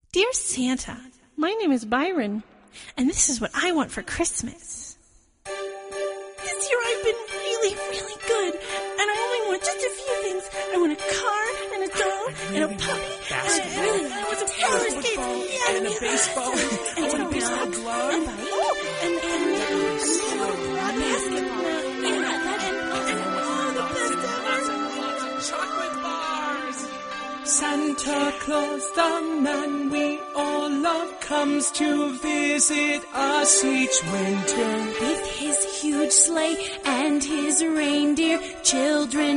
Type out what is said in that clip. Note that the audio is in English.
Dear Santa, my name is Byron, and this is what I want for Christmas. This year I've been really, really good, and I only want just a few things. I want a car and a doll and a puppy, and I want some roller skates, and a baseball, and a baseball glove, and a basketball, and all the best chocolate bars. Santa Claus, the man we all love, comes to visit us each winter. With his huge sleigh and his reindeer, children